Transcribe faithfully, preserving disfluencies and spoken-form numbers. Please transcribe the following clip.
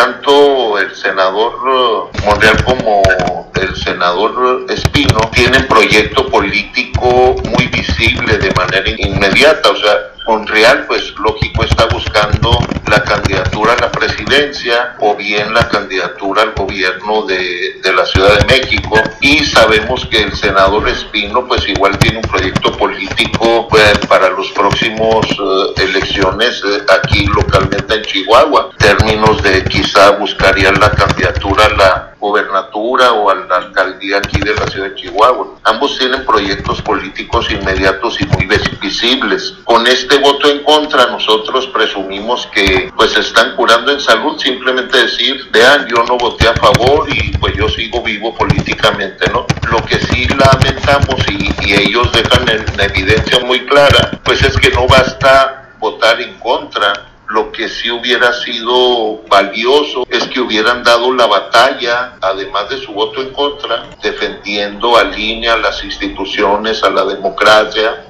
tanto el senador Monreal como el senador Espino tienen proyecto político muy visible de manera inmediata. O sea, Monreal, pues lógico, está buscando la candidatura a la presidencia o bien la candidatura al gobierno de, de la Ciudad de México, y sabemos que el senador Espino pues igual tiene un proyecto político pues, para los próximos uh, elecciones uh, aquí localmente en Chihuahua, en términos de quizá buscarían la candidatura a la gobernatura o a la alcaldía aquí de la ciudad de Chihuahua. Ambos tienen proyectos políticos inmediatos y muy visibles. Con este voto en contra nosotros presumimos que pues se están curando en salud, simplemente decir, vean, yo no voté a favor y pues yo sigo vivo políticamente, ¿no? Lo que sí lamentamos y, y ellos dejan en, en evidencia muy clara, pues es que no basta votar en contra. Lo que sí hubiera sido valioso es que hubieran dado la batalla, además de su voto en contra, defendiendo al I N E, a las instituciones, a la democracia,